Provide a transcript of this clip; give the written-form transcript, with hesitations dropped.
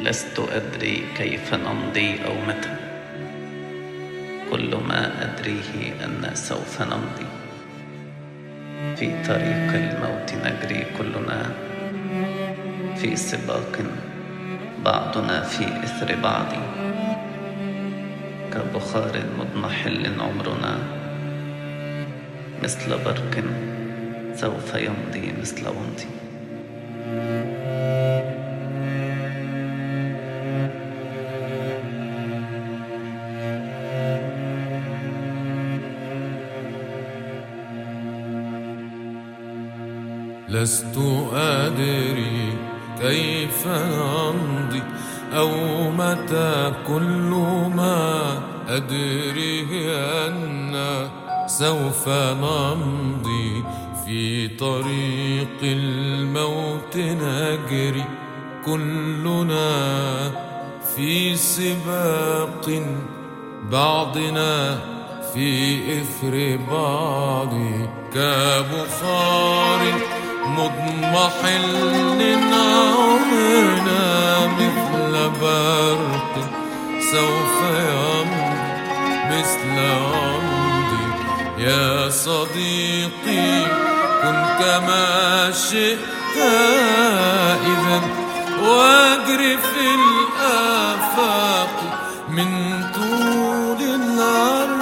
لست أدري كيف نمضي أو متى، كل ما أدريه أن سوف نمضي. في طريق الموت نجري كلنا، في سباق بعضنا في إثر بعض، كبخار مضمحل عمرنا، مثل برق سوف يمضي مثل ومضي. لست أدري كيف نمضي أو متى، كل ما أدري أن سوف نمضي. في طريق الموت نجري كلنا، في سباق بعضنا في إثر بعض، كبخار مضمحل عمرنا، مثل برق سوف يمضي مثل عمضي. يا صديقي كن كما شئت إذا، واجر في الآفاق من طول العرض.